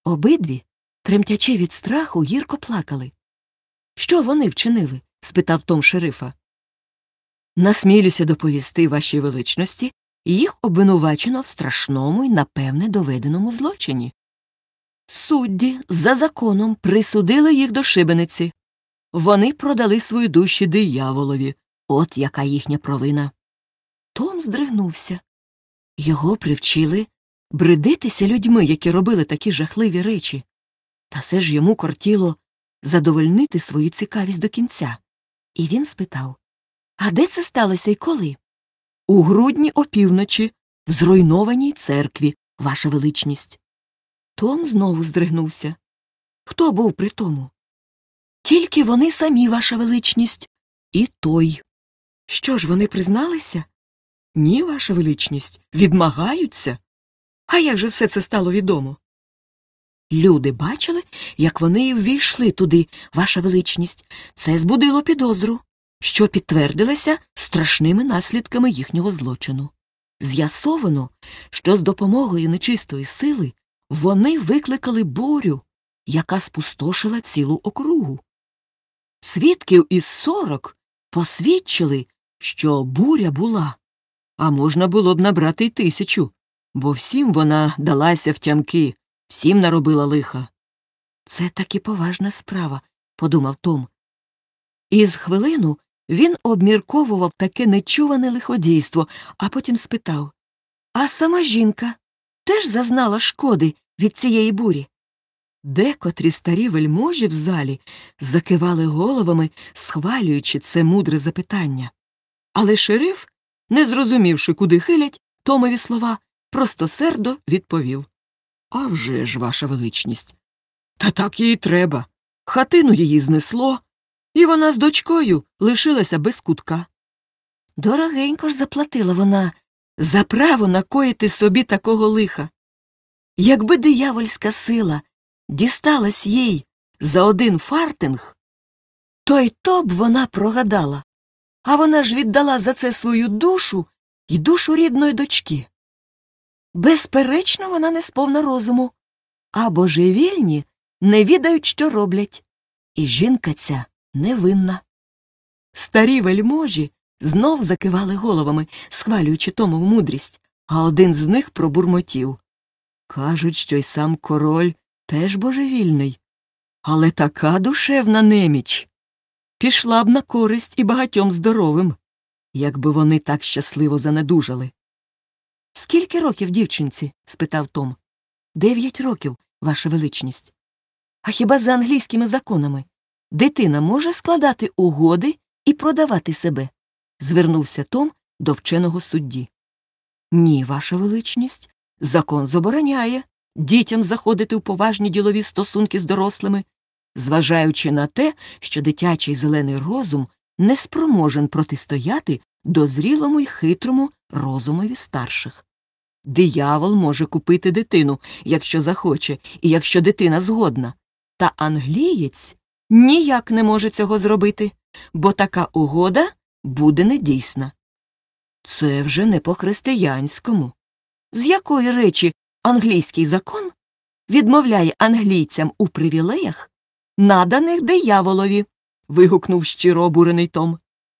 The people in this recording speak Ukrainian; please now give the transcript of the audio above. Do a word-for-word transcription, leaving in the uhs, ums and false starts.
Обидві, тремтячи від страху, гірко плакали. «Що вони вчинили?» – спитав Том шерифа. «Насмілюся доповісти, вашій величності, їх обвинувачено в страшному і, напевне, доведеному злочині. Судді за законом присудили їх до шибениці. Вони продали свої душі дияволові. От яка їхня провина». Том здригнувся. Його привчили бридитися людьми, які робили такі жахливі речі. Та все ж йому кортіло задовольнити свою цікавість до кінця. І він спитав: «А де це сталося і коли?» «У грудні опівночі, в зруйнованій церкві, ваша величність». Том знову здригнувся. «Хто був при тому?» «Тільки вони самі, ваша величність, і той». «Що ж, вони призналися?» «Ні, ваша величність, відмагаються». «А як же все це стало відомо?» «Люди бачили, як вони ввійшли туди, ваша величність. Це збудило підозру, що підтвердилося страшними наслідками їхнього злочину. З'ясовано, що з допомогою нечистої сили вони викликали бурю, яка спустошила цілу округу. Свідків із сорок посвідчили, що буря була, а можна було б набрати й тисячу, бо всім вона далася втямки, всім наробила лиха». «Це таки поважна справа», – подумав Том. І з хвилину він обмірковував таке нечуване лиходійство, а потім спитав: «А сама жінка теж зазнала шкоди від цієї бурі?» Декотрі старі вельможі в залі закивали головами, схвалюючи це мудре запитання. Але шериф, не зрозумівши, куди хилять Томові слова, простосердо відповів: «А вже ж, ваша величність, та так їй треба. Хатину її знесло, і вона з дочкою лишилася без кутка». Дорогенько ж заплатила вона за право накоїти собі такого лиха. Якби диявольська сила дісталась їй за один фартинг, то й то б вона прогадала. А вона ж віддала за це свою душу і душу рідної дочки. Безперечно, вона не сповна розуму, а божевільні не відають, що роблять. І жінка ця невинна». Старі вельможі знов закивали головами, схвалюючи Томову мудрість, а один з них пробурмотів: «Кажуть, що й сам король теж божевільний, але така душевна неміч пішла б на користь і багатьом здоровим, якби вони так щасливо занедужали». «Скільки років дівчинці?» – спитав Том. «Дев'ять років, ваша величність». «А хіба за англійськими законами дитина може складати угоди і продавати себе?» – звернувся Том до вченого судді. «Ні, ваша величність, закон забороняє дітям заходити у поважні ділові стосунки з дорослими, зважаючи на те, що дитячий зелений розум не спроможен протистояти дозрілому й хитрому розумові старших. Диявол може купити дитину, якщо захоче, і якщо дитина згодна. Та англієць ніяк не може цього зробити, бо така угода буде недійсна». «Це вже не по-християнському. З якої речі англійський закон відмовляє англійцям у привілеях, наданих дияволові?» – вигукнув щиро обурений Том.